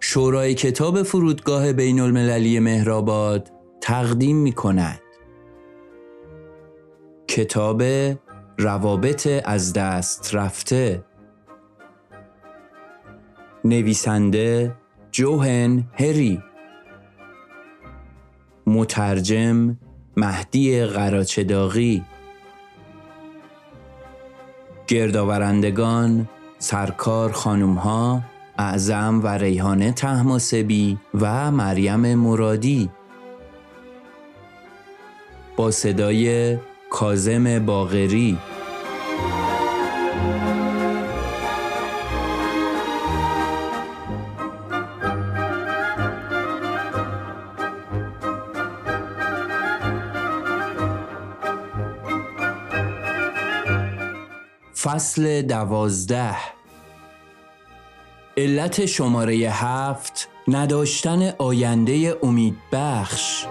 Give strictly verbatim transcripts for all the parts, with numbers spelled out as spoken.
شورای کتاب فرودگاه بین المللی مهرآباد تقدیم می کند. کتاب روابط از دست رفته، نویسنده جوهن هری، مترجم مهدی قراچه‌داغی، گردآورندگان سرکار خانوم‌ها اعظم و ریحانه طهماسبی و مریم مرادی، با صدای کاظم باقری. فصل دوازده. علت شماره هفت، نداشتن آینده امیدبخش.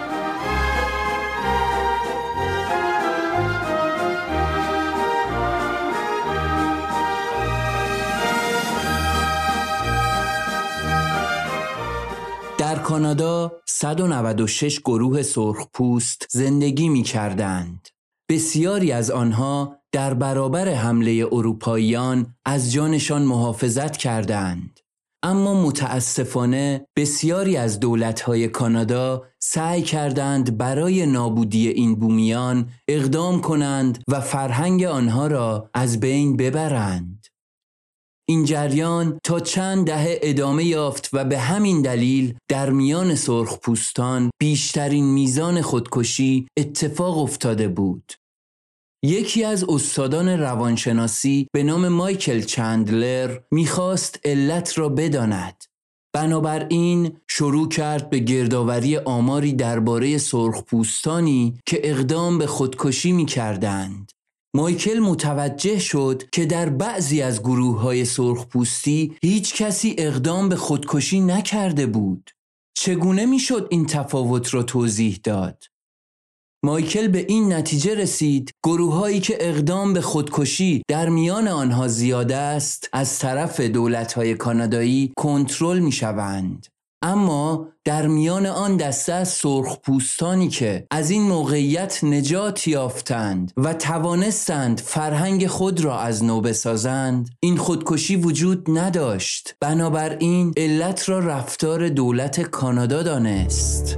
در کانادا صد و نود و شش گروه سرخپوست زندگی می کردند. بسیاری از آنها در برابر حمله اروپاییان از جانشان محافظت کردند. اما متاسفانه بسیاری از دولت‌های کانادا سعی کردند برای نابودی این بومیان اقدام کنند و فرهنگ آنها را از بین ببرند. این جریان تا چند دهه ادامه یافت و به همین دلیل در میان سرخپوستان بیشترین میزان خودکشی اتفاق افتاده بود. یکی از استادان روانشناسی به نام مایکل چندلر میخواست علت را بداند. بنابراین شروع کرد به گردآوری آماری درباره سرخپوستانی که اقدام به خودکشی میکردند. مایکل متوجه شد که در بعضی از گروه‌های سرخپوستی هیچ کسی اقدام به خودکشی نکرده بود. چگونه میشد این تفاوت را توضیح داد؟ مایکل به این نتیجه رسید گروه‌هایی که اقدام به خودکشی در میان آنها زیاد است از طرف دولت‌های کانادایی کنترل می‌شوند. اما در میان آن دسته از سرخپوستانی که از این موقعیت نجات یافتند و توانستند فرهنگ خود را از نو بسازند، این خودکشی وجود نداشت. بنابراین علت را رفتار دولت کانادا دانست.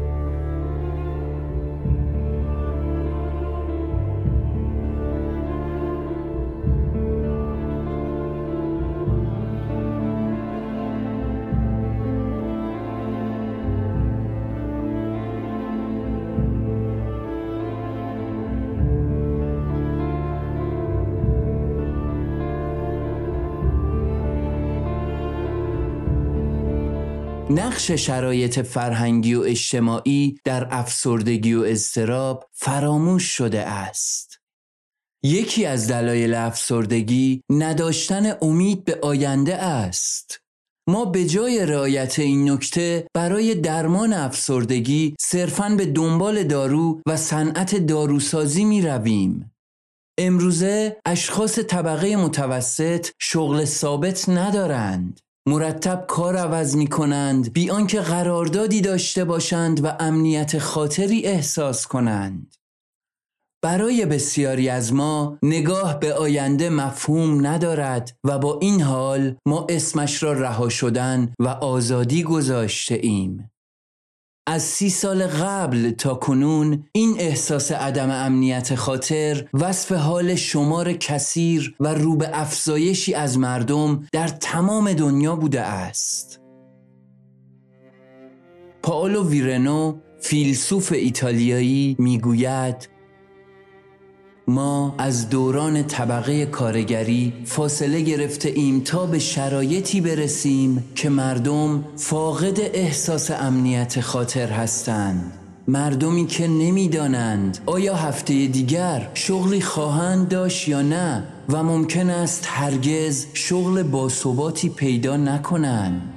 نقش شرایط فرهنگی و اجتماعی در افسردگی و اضطراب فراموش شده است. یکی از دلایل افسردگی نداشتن امید به آینده است. ما به جای رعایت این نکته برای درمان افسردگی صرفاً به دنبال دارو و صنعت داروسازی می رویم. امروزه اشخاص طبقه متوسط شغل ثابت ندارند. مرتب کار عوض می کنند بی آنکه قراردادی داشته باشند و امنیت خاطری احساس کنند. برای بسیاری از ما نگاه به آینده مفهوم ندارد و با این حال ما اسمش را رها شدن و آزادی گذاشته ایم. از سی سال قبل تا کنون این احساس عدم امنیت خاطر وصف حال شمار کثیر و رو به افزایشی از مردم در تمام دنیا بوده است. پائولو ویرنو، فیلسوف ایتالیایی، میگوید ما از دوران طبقه کارگری فاصله گرفته ایم تا به شرایطی برسیم که مردم فاقد احساس امنیت خاطر هستند. مردمی که نمیدانند آیا هفته دیگر شغلی خواهند داشت یا نه و ممکن است هرگز شغل باثباتی پیدا نکنند.